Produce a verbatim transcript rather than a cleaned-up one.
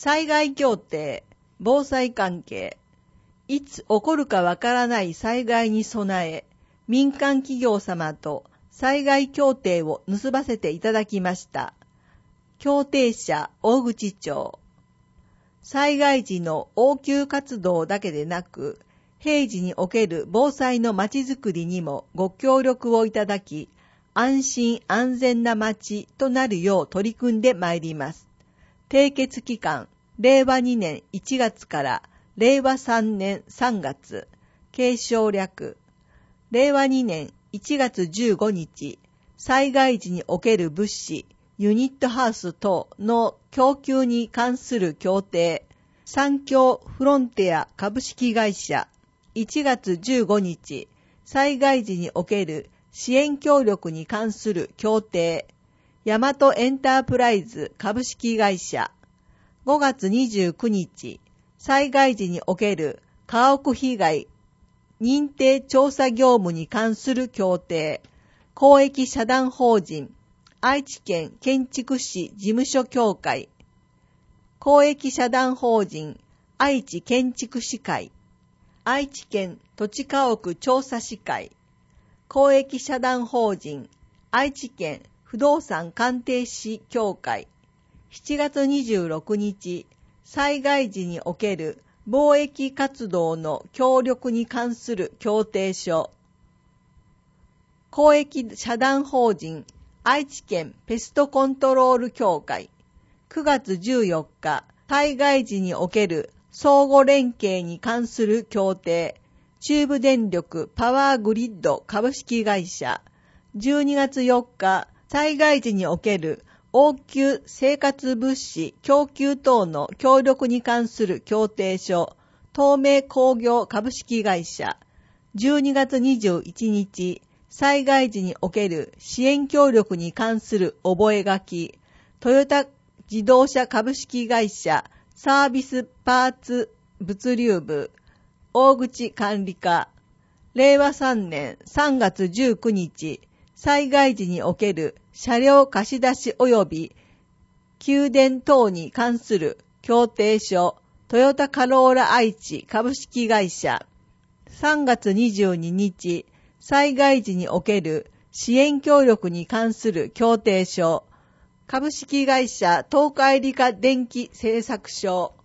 災害協定、防災関係。いつ起こるかわからない災害に備え、民間企業様と災害協定を結ばせていただきました。協定者大口町。災害時の応急活動だけでなく、平時における防災のまちづくりにもご協力をいただき、安心安全な町となるよう取り組んでまいります。締結期間、れいわにねんいちがつかられいわさんねんさんがつ、継承略。れいわにねんいちがつじゅうごにち、災害時における物資、ユニットハウス等の供給に関する協定、三共フロンティア株式会社。いちがつじゅうごにち、災害時における支援協力に関する協定、ヤマトエンタープライズ株式会社。ごがつにじゅうくにち、災害時における家屋被害認定調査業務に関する協定、公益社団法人、愛知県建築士事務所協会、公益社団法人、愛知建築士会、愛知県土地家屋調査士会、公益社団法人、愛知県不動産鑑定士協会。しちがつにじゅうろくにち、災害時における貿易活動の協力に関する協定書。公益社団法人、愛知県ペストコントロール協会。くがつじゅうよっか、災害時における相互連携に関する協定、中部電力パワーグリッド株式会社。じゅうにがつよっか、災害時における応急生活物資供給等の協力に関する協定書、東名工業株式会社。じゅうにがつにじゅういちにち、災害時における支援協力に関する覚書、トヨタ自動車株式会社サービスパーツ物流部、大口管理課。れいわさんねんさんがつじゅうくにち、災害時における車両貸し出し及び給電等に関する協定書、トヨタカローラ愛知株式会社。さんがつにじゅうににち、災害時における支援協力に関する協定書、株式会社東海理化電気製作所。